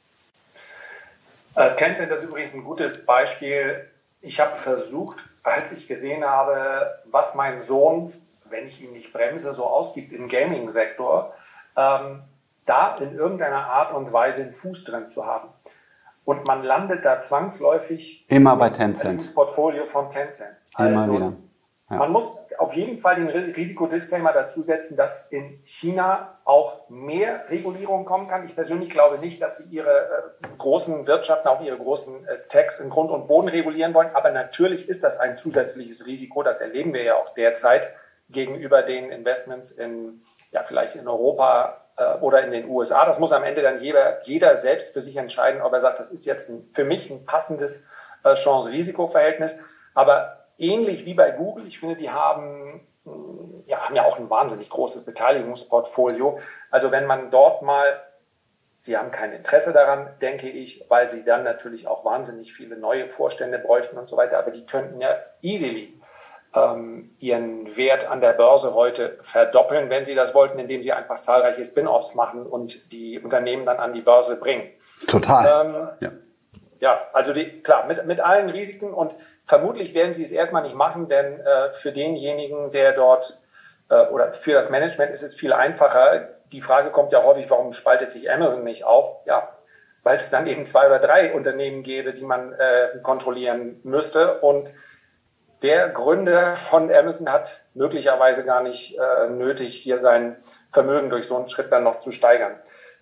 Äh, Tencent ist übrigens ein gutes Beispiel. Ich habe versucht, als ich gesehen habe, was mein Sohn, wenn ich ihn nicht bremse, so ausgibt im Gaming-Sektor, ähm, da in irgendeiner Art und Weise einen Fuß drin zu haben. Und man landet da zwangsläufig immer bei Tencent. Im Portfolio von Tencent. Immer also, wieder. Ja. Man muss auf jeden Fall den Risikodisclaimer dazu setzen, dass in China auch mehr Regulierung kommen kann. Ich persönlich glaube nicht, dass sie ihre äh, großen Wirtschaften, auch ihre großen äh, Techs in Grund und Boden regulieren wollen. Aber natürlich ist das ein zusätzliches Risiko. Das erleben wir ja auch derzeit gegenüber den Investments in, ja, vielleicht in Europa äh, oder in den U S A. Das muss am Ende dann jeder, jeder selbst für sich entscheiden, ob er sagt, das ist jetzt ein, für mich ein passendes äh, Chance-Risiko-Verhältnis. Aber ähnlich wie bei Google, ich finde, die haben, ja, haben ja auch ein wahnsinnig großes Beteiligungsportfolio. Also wenn man dort mal, sie haben kein Interesse daran, denke ich, weil sie dann natürlich auch wahnsinnig viele neue Vorstände bräuchten und so weiter, aber die könnten ja easily ähm, ihren Wert an der Börse heute verdoppeln, wenn sie das wollten, indem sie einfach zahlreiche Spin-offs machen und die Unternehmen dann an die Börse bringen. Total. Ähm, ja. ja, also die, klar, mit, mit allen Risiken, und vermutlich werden sie es erstmal nicht machen, denn äh, für denjenigen, der dort äh, oder für das Management ist es viel einfacher. Die Frage kommt ja häufig, warum spaltet sich Amazon nicht auf? Ja, weil es dann eben zwei oder drei Unternehmen gäbe, die man äh, kontrollieren müsste. Und der Gründer von Amazon hat möglicherweise gar nicht äh, nötig, hier sein Vermögen durch so einen Schritt dann noch zu steigern.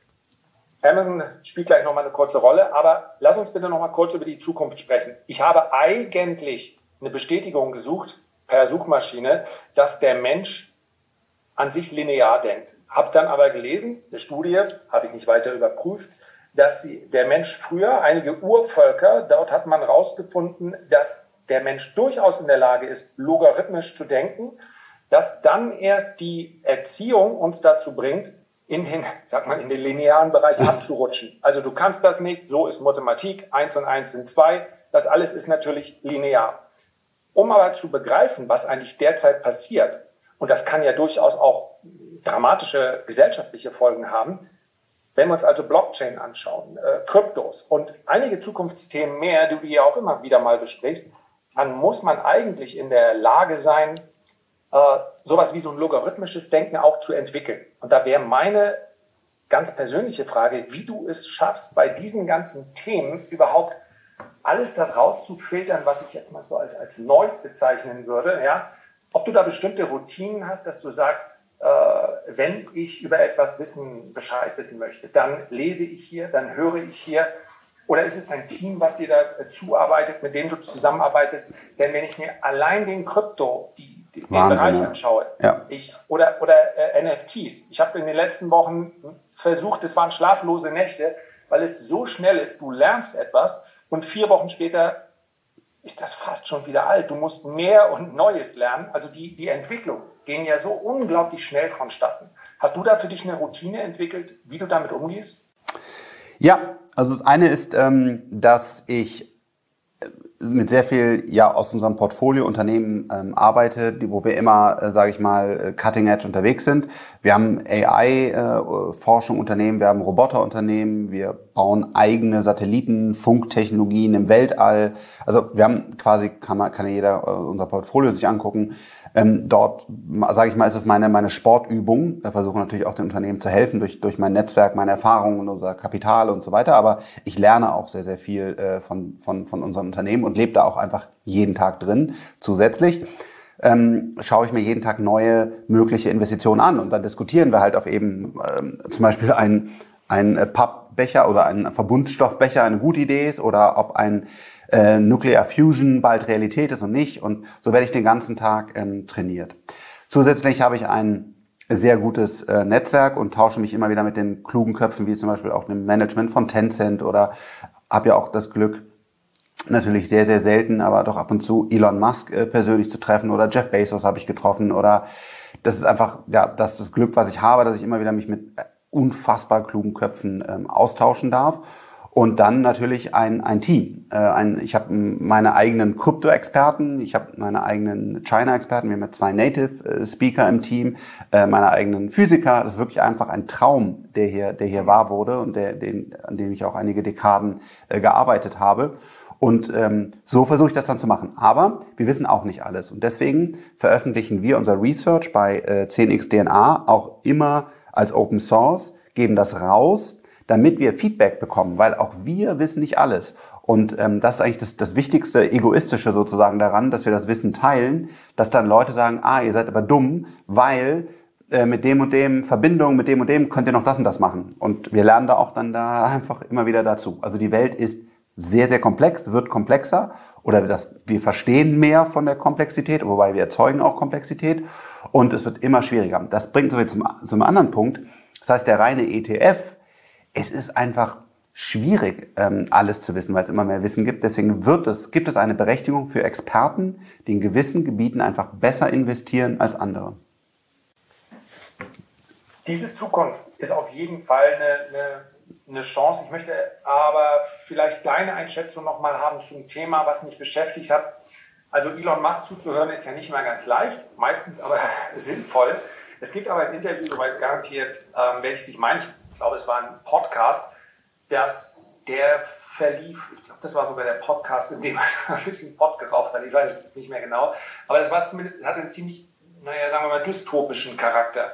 Amazon spielt gleich nochmal eine kurze Rolle, aber lass uns bitte nochmal kurz über die Zukunft sprechen. Ich habe eigentlich eine Bestätigung gesucht per Suchmaschine, dass der Mensch an sich linear denkt. Habe dann aber gelesen, eine Studie, habe ich nicht weiter überprüft, dass sie, der Mensch früher, einige Urvölker, dort hat man herausgefunden, dass der Mensch durchaus in der Lage ist, logarithmisch zu denken, dass dann erst die Erziehung uns dazu bringt, in den, sag mal, in den linearen Bereich abzurutschen. Also du kannst das nicht, so ist Mathematik, eins und eins sind zwei, das alles ist natürlich linear. Um aber zu begreifen, was eigentlich derzeit passiert, und das kann ja durchaus auch dramatische gesellschaftliche Folgen haben, wenn wir uns also Blockchain anschauen, äh, Kryptos und einige Zukunftsthemen mehr, die du ja auch immer wieder mal besprichst, dann muss man eigentlich in der Lage sein, äh, sowas wie so ein logarithmisches Denken auch zu entwickeln. Und da wäre meine ganz persönliche Frage, wie du es schaffst, bei diesen ganzen Themen überhaupt alles das rauszufiltern, was ich jetzt mal so als, als Noise bezeichnen würde. Ja? Ob du da bestimmte Routinen hast, dass du sagst, äh, wenn ich über etwas wissen, Bescheid wissen möchte, dann lese ich hier, dann höre ich hier. Oder ist es dein Team, was dir da zuarbeitet, mit dem du zusammenarbeitest? Denn wenn ich mir allein den Krypto, die, die, den Bereich anschaue, ja. ich, oder, oder äh, N F Ts, ich habe in den letzten Wochen versucht, es waren schlaflose Nächte, weil es so schnell ist, du lernst etwas und vier Wochen später ist das fast schon wieder alt. Du musst mehr und Neues lernen. Also die, die Entwicklung gehen ja so unglaublich schnell vonstatten. Hast du da für dich eine Routine entwickelt, wie du damit umgehst? Ja, also das eine ist, ähm, dass ich mit sehr viel ja aus unserem Portfolio Unternehmen ähm, arbeite, die, wo wir immer, äh, sage ich mal, cutting edge unterwegs sind. Wir haben A I-Forschung äh, Unternehmen, wir haben Roboterunternehmen, wir bauen eigene Satelliten, Funktechnologien im Weltall. Also wir haben quasi, kann, man, kann ja jeder äh, unser Portfolio sich angucken. Ähm, dort, sage ich mal, ist es meine, meine Sportübung. Wir versuchen natürlich auch den Unternehmen zu helfen durch, durch mein Netzwerk, meine Erfahrungen und unser Kapital und so weiter. Aber ich lerne auch sehr, sehr viel äh, von, von, von unseren Unternehmen und lebe da auch einfach jeden Tag drin. Zusätzlich ähm, schaue ich mir jeden Tag neue mögliche Investitionen an und dann diskutieren wir halt auf eben ähm, zum Beispiel ein, ein Pappbecher oder ein Verbundstoffbecher eine gute Idee ist oder ob ein Äh, Nuclear Fusion bald Realität ist und nicht. Und so werde ich den ganzen Tag ähm, trainiert. Zusätzlich habe ich ein sehr gutes äh, Netzwerk und tausche mich immer wieder mit den klugen Köpfen, wie zum Beispiel auch dem Management von Tencent, oder habe ja auch das Glück, natürlich sehr, sehr selten, aber doch ab und zu Elon Musk äh, persönlich zu treffen, oder Jeff Bezos habe ich getroffen, oder das ist einfach, ja, das ist das Glück, was ich habe, dass ich immer wieder mich mit unfassbar klugen Köpfen ähm, austauschen darf. Und dann natürlich ein, ein Team. Äh, ein, ich habe meine eigenen Krypto-Experten, ich habe meine eigenen China-Experten, wir haben ja zwei Native-Speaker im Team, äh, meine eigenen Physiker. Das ist wirklich einfach ein Traum, der hier, der hier wahr wurde und der, den, an dem ich auch einige Dekaden äh, gearbeitet habe. Und ähm, so versuche ich das dann zu machen. Aber wir wissen auch nicht alles. Und deswegen veröffentlichen wir unser Research bei äh, zehn x D N A auch immer als Open Source, geben das raus, damit wir Feedback bekommen, weil auch wir wissen nicht alles. Und ähm, das ist eigentlich das, das Wichtigste, Egoistische sozusagen daran, dass wir das Wissen teilen, dass dann Leute sagen, ah, ihr seid aber dumm, weil äh, mit dem und dem Verbindung, mit dem und dem könnt ihr noch das und das machen. Und wir lernen da auch dann da einfach immer wieder dazu. Also die Welt ist sehr, sehr komplex, wird komplexer, oder das, wir verstehen mehr von der Komplexität, wobei wir erzeugen auch Komplexität, und es wird immer schwieriger. Das bringt uns zum, zum anderen Punkt. Das heißt, der reine E T F, es ist einfach schwierig, ähm, alles zu wissen, weil es immer mehr Wissen gibt. Deswegen wird es, gibt es eine Berechtigung für Experten, die in gewissen Gebieten einfach besser investieren als andere. Diese Zukunft ist auf jeden Fall eine, eine, eine Chance. Ich möchte aber vielleicht deine Einschätzung nochmal haben zum Thema, was mich beschäftigt hat. Also Elon Musk zuzuhören ist ja nicht immer ganz leicht, meistens aber sinnvoll. Es gibt aber ein Interview, du weißt garantiert, ähm, welches ich meine, ich glaube, es war ein Podcast, dass der verlief, ich glaube, das war sogar der Podcast, in dem er ein bisschen Pott geraucht hat, ich weiß es nicht mehr genau, aber das war zumindest, hatte einen ziemlich, naja, sagen wir mal, dystopischen Charakter.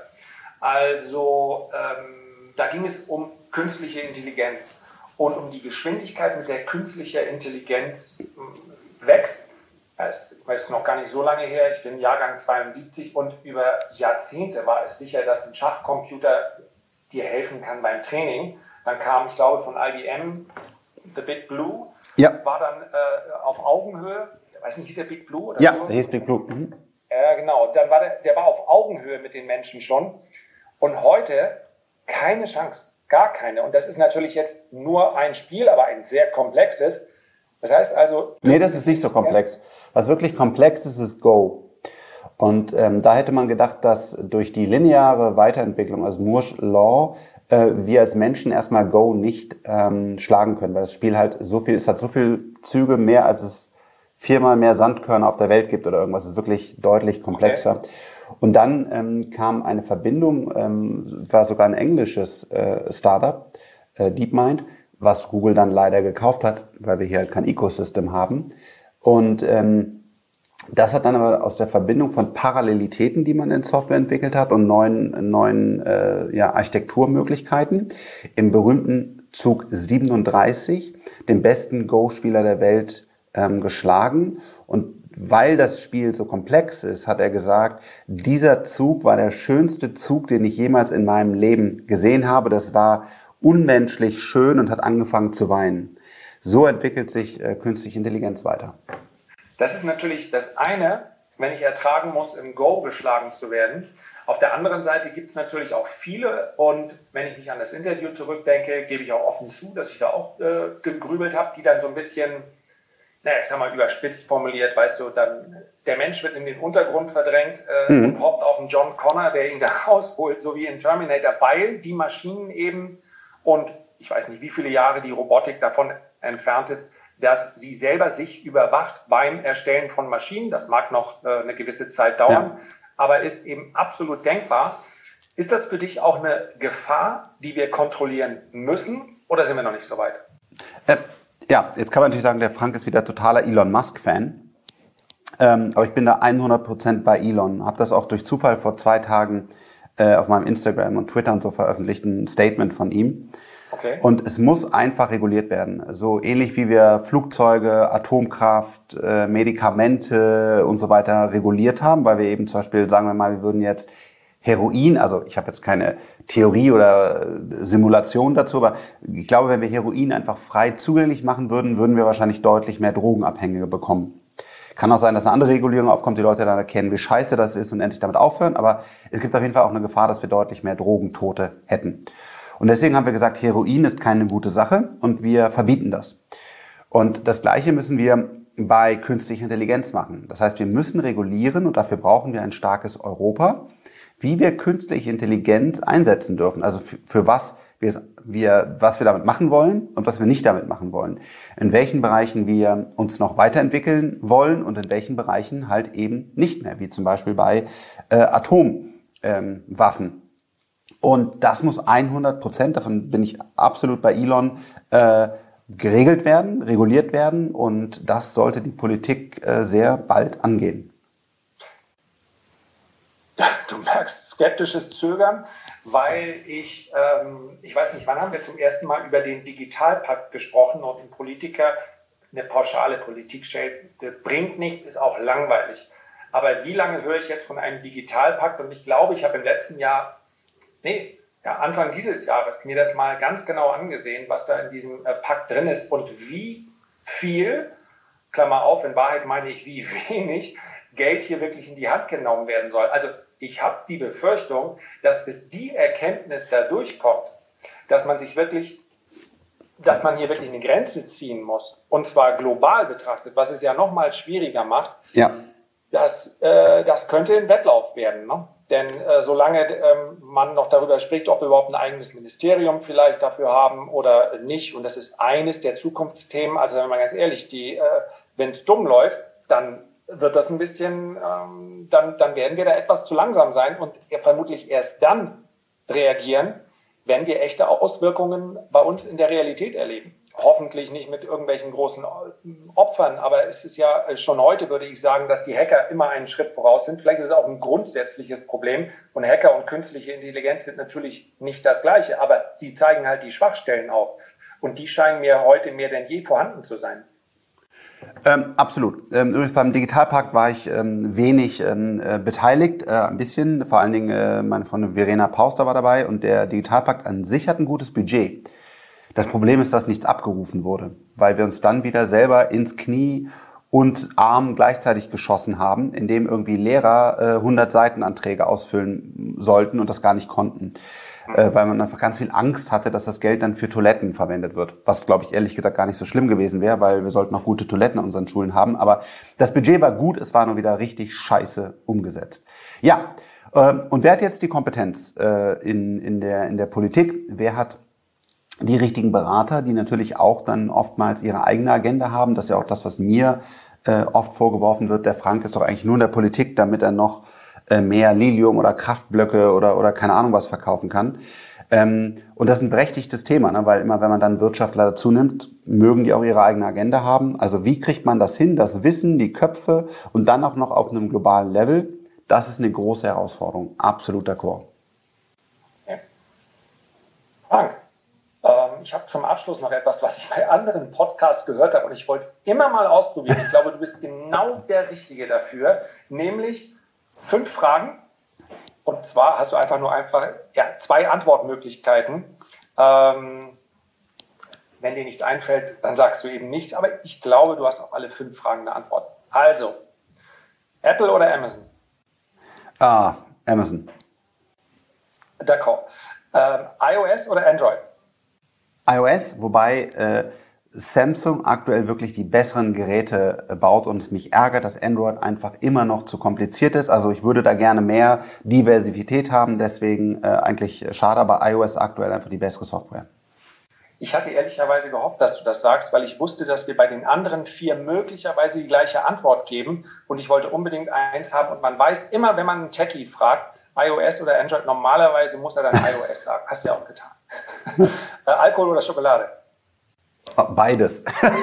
Also ähm, da ging es um künstliche Intelligenz und um die Geschwindigkeit, mit der künstliche Intelligenz äh, wächst. Das ist noch gar nicht so lange her, ich bin Jahrgang zweiundsiebzig und über Jahrzehnte war es sicher, dass ein Schachcomputer dir helfen kann beim Training. Dann kam, ich glaube, von I B M The Big Blue, ja. war dann äh, auf Augenhöhe, ich weiß nicht, hieß der Big Blue? Oder ja, so? der hieß Big Blue. Mhm. Ja, genau, dann war der, der war auf Augenhöhe mit den Menschen schon und heute keine Chance, gar keine. Und das ist natürlich jetzt nur ein Spiel, aber ein sehr komplexes. Das heißt also... Nee, das ist nicht so komplex. Was wirklich komplex ist, ist Go. Und ähm, da hätte man gedacht, dass durch die lineare Weiterentwicklung, also Moore's Law, äh, wir als Menschen erstmal Go nicht ähm, schlagen können, weil das Spiel halt so viel, es hat so viele Züge mehr, als es viermal mehr Sandkörner auf der Welt gibt oder irgendwas. Es ist wirklich deutlich komplexer. Okay. Und dann ähm, kam eine Verbindung, ähm, war sogar ein englisches äh, Startup, äh, DeepMind, was Google dann leider gekauft hat, weil wir hier halt kein Ecosystem haben. Und ähm, das hat dann aber aus der Verbindung von Parallelitäten, die man in Software entwickelt hat und neuen, neuen äh, ja, Architekturmöglichkeiten, im berühmten Zug siebenunddreißig den besten Go-Spieler der Welt ähm, geschlagen. Und weil das Spiel so komplex ist, hat er gesagt, dieser Zug war der schönste Zug, den ich jemals in meinem Leben gesehen habe. Das war unmenschlich schön und hat angefangen zu weinen. So entwickelt sich äh, künstliche Intelligenz weiter. Das ist natürlich das eine, wenn ich ertragen muss, im Go geschlagen zu werden. Auf der anderen Seite gibt es natürlich auch viele und wenn ich mich an das Interview zurückdenke, gebe ich auch offen zu, dass ich da auch äh, gegrübelt habe, die dann so ein bisschen, naja, ich sag mal überspitzt formuliert, weißt du, dann der Mensch wird in den Untergrund verdrängt äh, mhm. und hofft auf einen John Connor, der ihn da rausholt, so wie in Terminator, weil die Maschinen eben und ich weiß nicht, wie viele Jahre die Robotik davon entfernt ist, dass sie selber sich überwacht beim Erstellen von Maschinen. Das mag noch äh, eine gewisse Zeit dauern, ja. aber ist eben absolut denkbar. Ist das für dich auch eine Gefahr, die wir kontrollieren müssen oder sind wir noch nicht so weit? Äh, ja, jetzt kann man natürlich sagen, der Frank ist wieder totaler Elon Musk-Fan. Ähm, aber ich bin da hundert Prozent bei Elon. Habe das auch durch Zufall vor zwei Tagen äh, auf meinem Instagram und Twitter und so veröffentlicht, ein Statement von ihm. Okay. Und es muss einfach reguliert werden. So ähnlich wie wir Flugzeuge, Atomkraft, äh, Medikamente und so weiter reguliert haben, weil wir eben zum Beispiel, sagen wir mal, wir würden jetzt Heroin, also ich habe jetzt keine Theorie oder Simulation dazu, aber ich glaube, wenn wir Heroin einfach frei zugänglich machen würden, würden wir wahrscheinlich deutlich mehr Drogenabhängige bekommen. Kann auch sein, dass eine andere Regulierung aufkommt, die Leute dann erkennen, wie scheiße das ist und endlich damit aufhören, aber es gibt auf jeden Fall auch eine Gefahr, dass wir deutlich mehr Drogentote hätten. Und deswegen haben wir gesagt, Heroin ist keine gute Sache und wir verbieten das. Und das Gleiche müssen wir bei künstlicher Intelligenz machen. Das heißt, wir müssen regulieren und dafür brauchen wir ein starkes Europa, wie wir künstliche Intelligenz einsetzen dürfen. Also für, für was wir, wir, was wir damit machen wollen und was wir nicht damit machen wollen. In welchen Bereichen wir uns noch weiterentwickeln wollen und in welchen Bereichen halt eben nicht mehr, wie zum Beispiel bei äh, Atomwaffen. Ähm, Und das muss hundert Prozent, davon bin ich absolut bei Elon, äh, geregelt werden, reguliert werden und das sollte die Politik äh, sehr bald angehen. Du merkst skeptisches Zögern, weil ich, ähm, ich weiß nicht, wann haben wir zum ersten Mal über den Digitalpakt gesprochen und ein Politiker eine pauschale Politik stellt, das bringt nichts, ist auch langweilig. Aber wie lange höre ich jetzt von einem Digitalpakt? Und ich glaube, ich habe im letzten Jahr Nee, ja, Anfang dieses Jahres mir das mal ganz genau angesehen, was da in diesem äh, Pakt drin ist und wie viel, Klammer auf, in Wahrheit meine ich wie wenig, Geld hier wirklich in die Hand genommen werden soll. Also ich habe die Befürchtung, dass bis die Erkenntnis da durchkommt, dass man sich wirklich dass man hier wirklich eine Grenze ziehen muss, und zwar global betrachtet, was es ja noch mal schwieriger macht, ja. das, äh, das könnte ein Wettlauf werden. Ne? Denn äh, solange ähm, man noch darüber spricht, ob wir überhaupt ein eigenes Ministerium vielleicht dafür haben oder nicht, und das ist eines der Zukunftsthemen, also wenn man ganz ehrlich, die, äh, wenn es dumm läuft, dann wird das ein bisschen, ähm, dann, dann werden wir da etwas zu langsam sein und vermutlich erst dann reagieren, wenn wir echte Auswirkungen bei uns in der Realität erleben. Hoffentlich nicht mit irgendwelchen großen Opfern, aber es ist ja schon heute, würde ich sagen, dass die Hacker immer einen Schritt voraus sind. Vielleicht ist es auch ein grundsätzliches Problem, und Hacker und künstliche Intelligenz sind natürlich nicht das Gleiche, aber sie zeigen halt die Schwachstellen auf, und die scheinen mir heute mehr denn je vorhanden zu sein. Ähm, absolut. Ähm, übrigens beim Digitalpakt war ich ähm, wenig ähm, äh, beteiligt, äh, ein bisschen, vor allen Dingen äh, meine Freundin Verena Pauster war dabei, und der Digitalpakt an sich hat ein gutes Budget. Das Problem ist, dass nichts abgerufen wurde, weil wir uns dann wieder selber ins Knie und Arm gleichzeitig geschossen haben, indem irgendwie Lehrer äh, hundert Seitenanträge ausfüllen sollten und das gar nicht konnten. Äh, weil man einfach ganz viel Angst hatte, dass das Geld dann für Toiletten verwendet wird. Was, glaube ich, ehrlich gesagt gar nicht so schlimm gewesen wäre, weil wir sollten auch gute Toiletten an unseren Schulen haben. Aber das Budget war gut, es war nur wieder richtig scheiße umgesetzt. Ja, äh, und wer hat jetzt die Kompetenz äh, in, in, der, in der Politik? Wer hat die richtigen Berater, die natürlich auch dann oftmals ihre eigene Agenda haben? Das ist ja auch das, was mir äh, oft vorgeworfen wird. Der Frank ist doch eigentlich nur in der Politik, damit er noch äh, mehr Lilium oder Kraftblöcke oder, oder keine Ahnung was verkaufen kann. Ähm, und das ist ein berechtigtes Thema, ne? Weil immer, wenn man dann Wirtschaftler dazu nimmt, mögen die auch ihre eigene Agenda haben. Also wie kriegt man das hin, das Wissen, die Köpfe und dann auch noch auf einem globalen Level? Das ist eine große Herausforderung. Absolut d'accord. Ja. Frank, ich habe zum Abschluss noch etwas, was ich bei anderen Podcasts gehört habe, und ich wollte es immer mal ausprobieren. Ich glaube, du bist genau der Richtige dafür, nämlich fünf Fragen, und zwar hast du einfach nur einfach ja, zwei Antwortmöglichkeiten. Ähm, wenn dir nichts einfällt, dann sagst du eben nichts, aber ich glaube, du hast auf alle fünf Fragen eine Antwort. Also, Apple oder Amazon? Ah, Amazon. D'accord. Ähm, iOS oder Android? iOS, wobei äh, Samsung aktuell wirklich die besseren Geräte äh, baut und es mich ärgert, dass Android einfach immer noch zu kompliziert ist. Also ich würde da gerne mehr Diversität haben, deswegen äh, eigentlich schade, aber iOS aktuell einfach die bessere Software. Ich hatte ehrlicherweise gehofft, dass du das sagst, weil ich wusste, dass wir bei den anderen vier möglicherweise die gleiche Antwort geben, und ich wollte unbedingt eins haben, und man weiß immer, wenn man einen Techie fragt, iOS oder Android, normalerweise muss er dann iOS sagen. Hast du ja auch getan. äh, Alkohol oder Schokolade? Beides.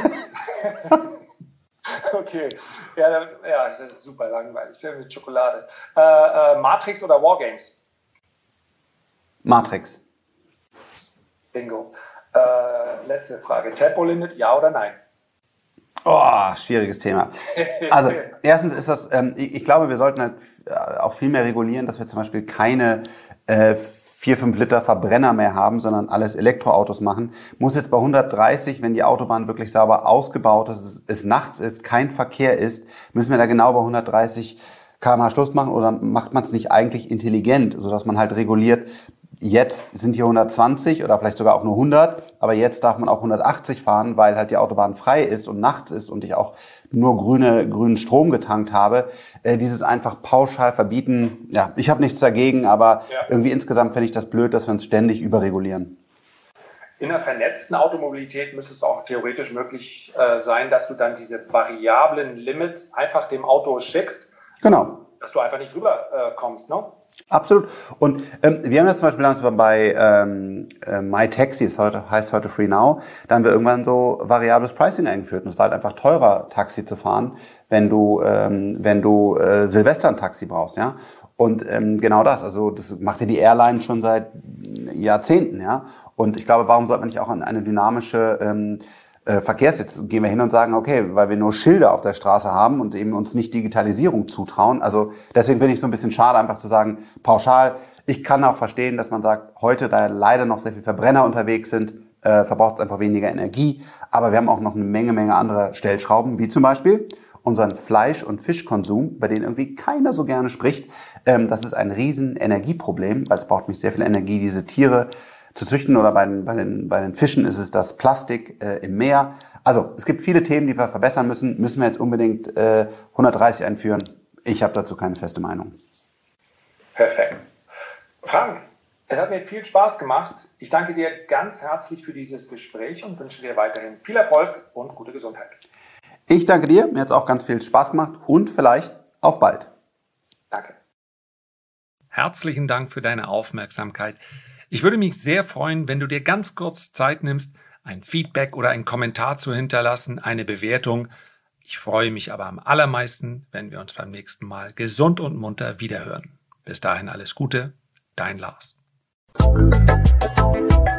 Okay, ja, ja, das ist super langweilig. Ich bin mit Schokolade. Äh, äh, Matrix oder Wargames? Matrix. Bingo. Äh, letzte Frage. Tempolimit, ja oder nein? Oh, schwieriges Thema. Also, erstens ist das, ähm, ich, ich glaube, wir sollten halt auch viel mehr regulieren, dass wir zum Beispiel keine äh, vier, fünf Liter Verbrenner mehr haben, sondern alles Elektroautos machen. Muss jetzt bei hundertdreißig, wenn die Autobahn wirklich sauber ausgebaut ist, es, es nachts ist, kein Verkehr ist, müssen wir da genau bei hundertdreißig Kilometer pro Stunde Schluss machen, oder macht man es nicht eigentlich intelligent, sodass man halt reguliert, jetzt sind hier hundertzwanzig oder vielleicht sogar auch nur hundert, aber jetzt darf man auch hundertachtzig fahren, weil halt die Autobahn frei ist und nachts ist und ich auch nur grüne, grünen Strom getankt habe. Äh, dieses einfach pauschal verbieten, ja, ich habe nichts dagegen, aber ja. Irgendwie insgesamt finde ich das blöd, dass wir uns ständig überregulieren. In einer vernetzten Automobilität müsste es auch theoretisch möglich äh, sein, dass du dann diese variablen Limits einfach dem Auto schickst. Genau. Dass du einfach nicht rüber äh, kommst, ne? Absolut. Und ähm, wir haben das zum Beispiel bei ähm, äh, MyTaxi, das heute, heißt heute FreeNow, da haben wir irgendwann so variables Pricing eingeführt. Und es war halt einfach teurer, Taxi zu fahren, wenn du, ähm, wenn du äh, Silvester ein Taxi brauchst, ja. Und ähm, genau das, also das macht ja die Airline schon seit Jahrzehnten, ja. Und ich glaube, warum sollte man nicht auch an eine dynamische ähm, äh, Verkehrs... Jetzt gehen wir hin und sagen, okay, weil wir nur Schilder auf der Straße haben und eben uns nicht Digitalisierung zutrauen. Also deswegen finde ich es so ein bisschen schade, einfach zu sagen, pauschal. Ich kann auch verstehen, dass man sagt, heute, da leider noch sehr viele Verbrenner unterwegs sind, äh, verbraucht es einfach weniger Energie. Aber wir haben auch noch eine Menge, Menge andere Stellschrauben, wie zum Beispiel unseren Fleisch- und Fischkonsum, bei denen irgendwie keiner so gerne spricht. Ähm, das ist ein riesen Energieproblem, weil es braucht nämlich sehr viel Energie, diese Tiere zu züchten oder bei den, bei den, bei den Fischen ist es das Plastik äh, im Meer. Also es gibt viele Themen, die wir verbessern müssen. Müssen wir jetzt unbedingt äh, hundertdreißig einführen? Ich habe dazu keine feste Meinung. Perfekt. Frank, es hat mir viel Spaß gemacht. Ich danke dir ganz herzlich für dieses Gespräch und wünsche dir weiterhin viel Erfolg und gute Gesundheit. Ich danke dir. Mir hat es auch ganz viel Spaß gemacht und vielleicht auf bald. Danke. Herzlichen Dank für deine Aufmerksamkeit. Ich würde mich sehr freuen, wenn du dir ganz kurz Zeit nimmst, ein Feedback oder einen Kommentar zu hinterlassen, eine Bewertung. Ich freue mich aber am allermeisten, wenn wir uns beim nächsten Mal gesund und munter wiederhören. Bis dahin alles Gute, dein Lars.